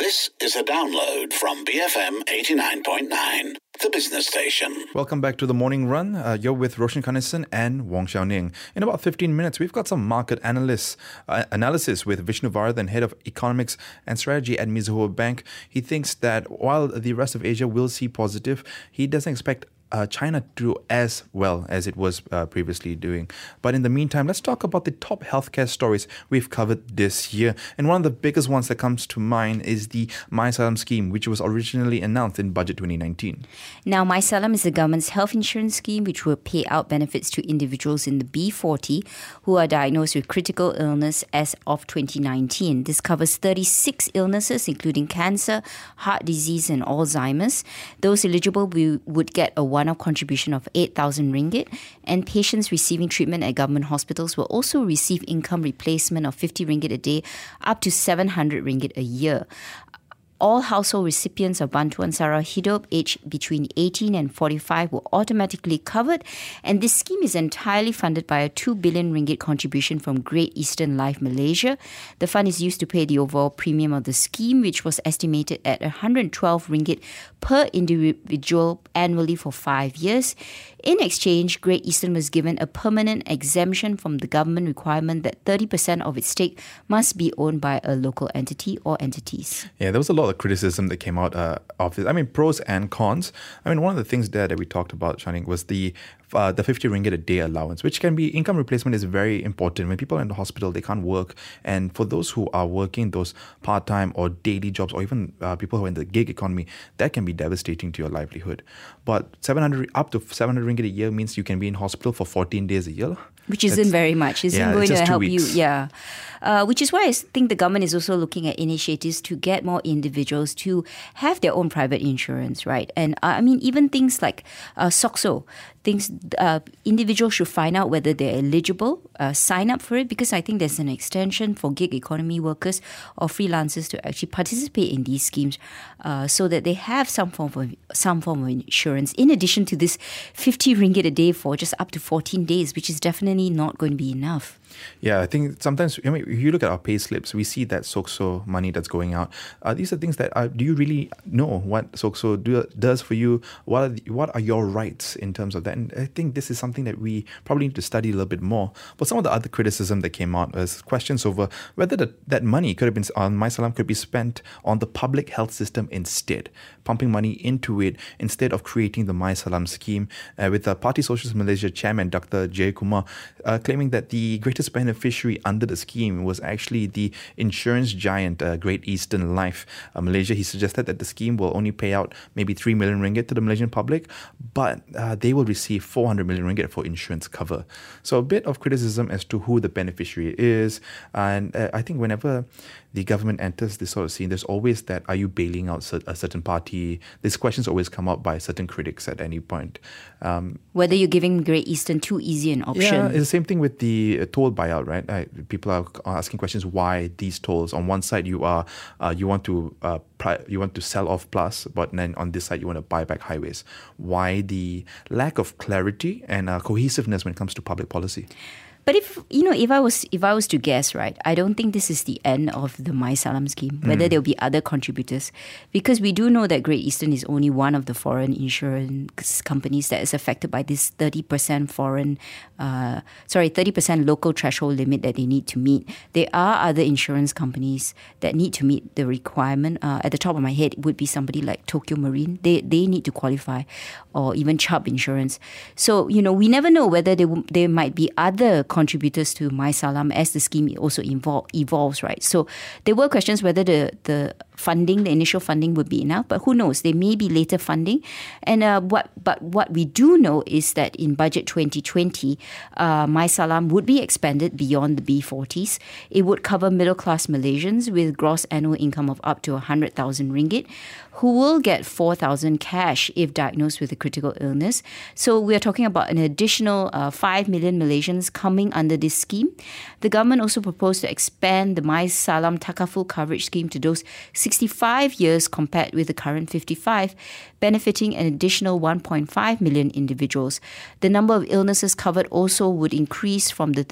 This is a download from BFM 89.9, the business station. Welcome back to the Morning Run. You're with Roshan Kanesan and Wong Xiao Ning. In about 15 minutes, we've got some market analysis with Vishnu Varadhan, Head of Economics and Strategy at Mizuho Bank. He thinks that while the rest of Asia will see positive, he doesn't expect China to do as well as it was previously doing. But in the meantime, let's talk about the top healthcare stories we've covered this year. And one of the biggest ones that comes to mind is the MySalam scheme, which was originally announced in Budget 2019. Now, MySalam is the government's health insurance scheme which will pay out benefits to individuals in the B40 who are diagnosed with critical illness as of 2019. This covers 36 illnesses, including cancer, heart disease and Alzheimer's. Those eligible would get a one-off contribution of 8,000 ringgit, and patients receiving treatment at government hospitals will also receive income replacement of 50 ringgit a day up to 700 ringgit a year. All household recipients of Bantuan Sara Hidup aged between 18 and 45 were automatically covered, and this scheme is entirely funded by a 2 billion ringgit contribution from Great Eastern Life Malaysia. The fund is used to pay the overall premium of the scheme, which was estimated at 112 ringgit per individual annually for 5 years. In exchange, Great Eastern was given a permanent exemption from the government requirement that 30% of its stake must be owned by a local entity or entities. Yeah, there was a lot of criticism that came out of this. I mean, pros and cons. I mean, one of the things there that we talked about, Shining, was the 50 ringgit a day allowance, which can be income replacement is very important. When people are in the hospital, they can't work. And for those who are working those part-time or daily jobs, or even people who are in the gig economy, that can be devastating to your livelihood. But up to 700 ringgit a year means you can be in hospital for 14 days a year. Which isn't very much. Isn't going to help you. Yeah. Which is why I think the government is also looking at initiatives to get more individuals to have their own private insurance, right? And I mean, even things like SOXO, individuals should find out whether they're eligible, sign up for it, because I think there's an extension for gig economy workers or freelancers to actually participate in these schemes, so that they have some form of insurance, in addition to this 50 ringgit a day for just up to 14 days, which is definitely not going to be enough. Yeah, I think sometimes, I mean, if you look at our pay slips, we see that SOXO money that's going out. These are things that, do you really know what SOXO does for you? What are your rights in terms of that? And I think this is something that we probably need to study a little bit more. But some of the other criticism that came out was questions over whether that money could have been on MySalam could be spent on the public health system instead, pumping money into it instead of creating the MySalam scheme, with the Party Socialist Malaysia chairman, Dr. Jay Kumar, claiming that the greatest beneficiary under the scheme was actually the insurance giant, Great Eastern Life Malaysia. He suggested that the scheme will only pay out maybe 3 million ringgit to the Malaysian public, but they will receive 400 million ringgit for insurance cover. So a bit of criticism as to who the beneficiary is. And I think whenever the government enters this sort of scene, there's always that, are you bailing out a certain party? These questions always come up by certain critics at any point. Whether you're giving Great Eastern too easy an option. Yeah, it's the same thing with the toll buyout, right? People are asking questions, why these tolls? On one side, you want to sell off Plus, but then on this side, you want to buy back highways. Why the lack of clarity and cohesiveness when it comes to public policy? But if I was to guess, right, I don't think this is the end of the MySalam scheme, whether there'll be other contributors, because we do know that Great Eastern is only one of the foreign insurance companies that is affected by this 30% 30% local threshold limit that they need to meet. There are other insurance companies that need to meet the requirement. At the top of my head, it would be somebody like Tokio Marine. They need to qualify, or even Chubb Insurance. So, we never know whether there might be other contributors to MySalam as the scheme also evolves, right? So there were questions whether the initial funding would be enough, but who knows? There may be later funding. And what we do know is that in Budget 2020, MySalam would be expanded beyond the B40s. It would cover middle-class Malaysians with gross annual income of up to 100,000 ringgit, who will get 4,000 cash if diagnosed with a critical illness. So we are talking about an additional 5 million Malaysians coming under this scheme. The government also proposed to expand the MySalam Takaful coverage scheme to those 65 years compared with the current 55, benefiting an additional 1.5 million individuals. The number of illnesses covered also would increase from the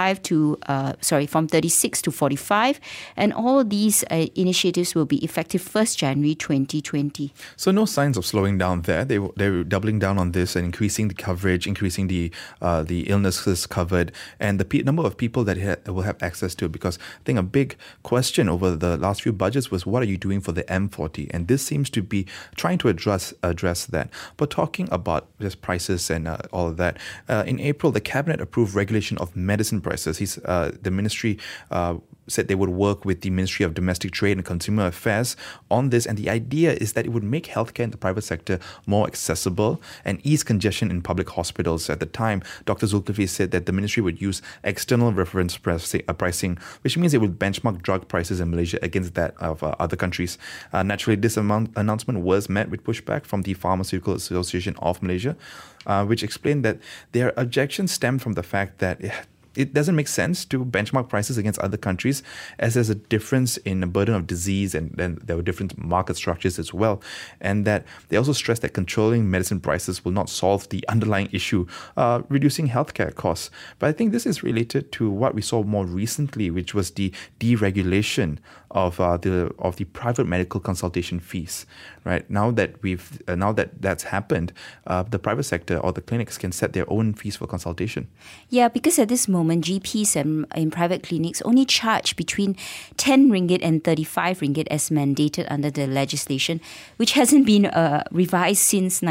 36 to 45, and all these initiatives will be effective 1st January 2020. So no signs of slowing down there. They're doubling down on this and increasing the coverage, increasing the illnesses covered, and the number of people that will have access to it. Because I think a big question over the last few budgets was, what are you doing for the M40? And this seems to be trying to address that. But talking about just prices and all of that, in April, the cabinet approved regulation of medicine prices. The ministry said they would work with the Ministry of Domestic Trade and Consumer Affairs on this, and the idea is that it would make healthcare in the private sector more accessible and ease congestion in public hospitals. At the time, Dr. Zulkifli said that the ministry would use external reference pricing, which means it would benchmark drug prices in Malaysia against that of other countries. Naturally, this announcement was met with pushback from the Pharmaceutical Association of Malaysia, which explained that their objections stemmed from the fact that it doesn't make sense to benchmark prices against other countries, as there's a difference in the burden of disease, and then there were different market structures as well. And that they also stress that controlling medicine prices will not solve the underlying issue, reducing healthcare costs. But I think this is related to what we saw more recently, which was the deregulation of the private medical consultation fees. Right now that that's happened, the private sector or the clinics can set their own fees for consultation. Yeah, because at this moment, GPs in private clinics only charge between 10 ringgit and 35 ringgit as mandated under the legislation, which hasn't been revised since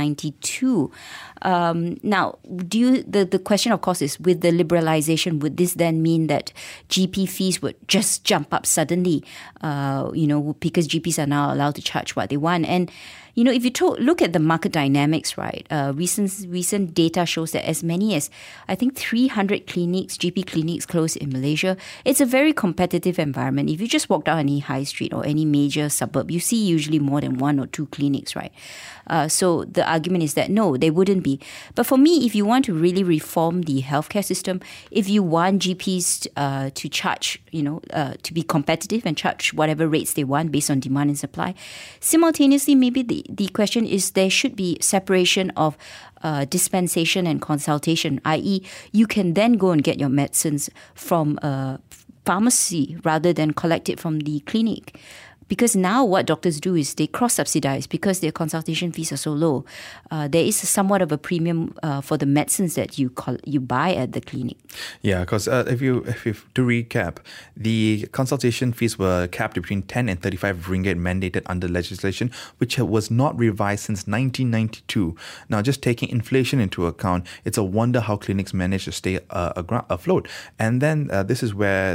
1992. Now, the question, of course, is, with the liberalisation, would this then mean that GP fees would just jump up suddenly? Because GPs are now allowed to charge what they want. And if you look at the market dynamics, right, recent data shows that as many as, I think, 300 GP clinics closed in Malaysia. It's a very competitive environment. If you just walk down any high street or any major suburb, you see usually more than one or two clinics, right? So the argument is that, no, they wouldn't be. But for me, if you want to really reform the healthcare system, if you want GPs to charge, to be competitive and charge whatever rates they want based on demand and supply, simultaneously, maybe the question is there should be separation of dispensation and consultation, i.e. you can then go and get your medicines from a pharmacy rather than collect it from the clinic. Because now what doctors do is they cross-subsidize because their consultation fees are so low. There is somewhat of a premium for the medicines that you buy at the clinic. Yeah, because if you to recap, the consultation fees were capped between 10 and 35 ringgit mandated under legislation, which was not revised since 1992. Now, just taking inflation into account, it's a wonder how clinics manage to stay afloat. And then this is where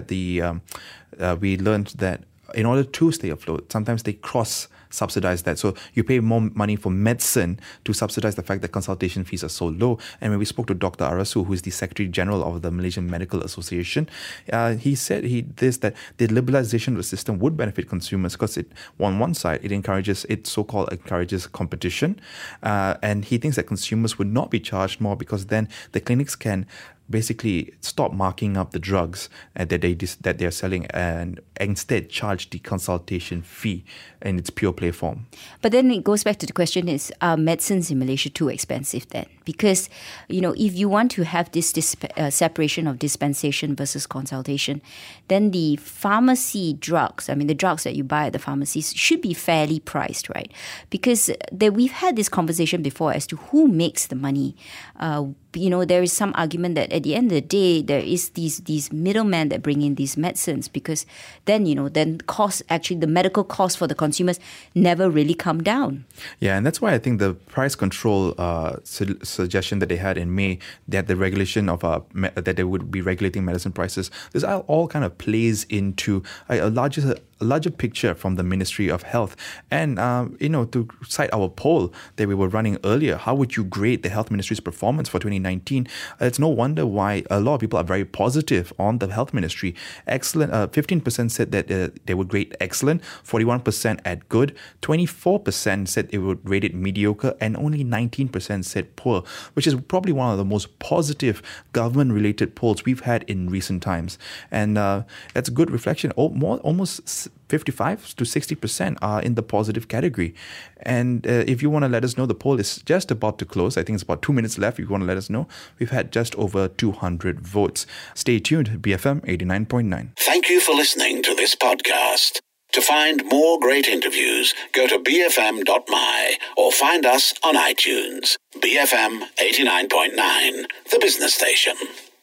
we learned that in order to stay afloat, sometimes they cross-subsidize that. So you pay more money for medicine to subsidize the fact that consultation fees are so low. And when we spoke to Dr. Arasu, who is the Secretary General of the Malaysian Medical Association, he said that the liberalization of the system would benefit consumers because on one side, it so-called encourages competition. And he thinks that consumers would not be charged more because then the clinics can basically stop marking up the drugs that they're selling and instead charge the consultation fee in its pure play form. But then it goes back to the question is, are medicines in Malaysia too expensive then? Because, if you want to have this separation of dispensation versus consultation, then the pharmacy drugs, the drugs that you buy at the pharmacies should be fairly priced, right? Because we've had this conversation before as to who makes the money. There is some argument that at the end of the day, there is these middlemen that bring in these medicines, because then the medical costs for the consumers never really come down. Yeah, and that's why I think the price control suggestion that they had in May, that the regulation of that they would be regulating medicine prices, this all kind of plays into a larger picture from the Ministry of Health. And, to cite our poll that we were running earlier, how would you grade the Health Ministry's performance for 2019? It's no wonder why a lot of people are very positive on the Health Ministry. Excellent. 15% said that they would grade excellent, 41% at good, 24% said they would rate it mediocre, and only 19% said poor, which is probably one of the most positive government-related polls we've had in recent times. And that's a good reflection. Almost 55 to 60% are in the positive category. And if you want to let us know, the poll is just about to close. I think it's about 2 minutes left. If you want to let us know, we've had just over 200 votes. Stay tuned, BFM 89.9. Thank you for listening to this podcast. To find more great interviews, go to bfm.my or find us on iTunes. BFM 89.9, the business station.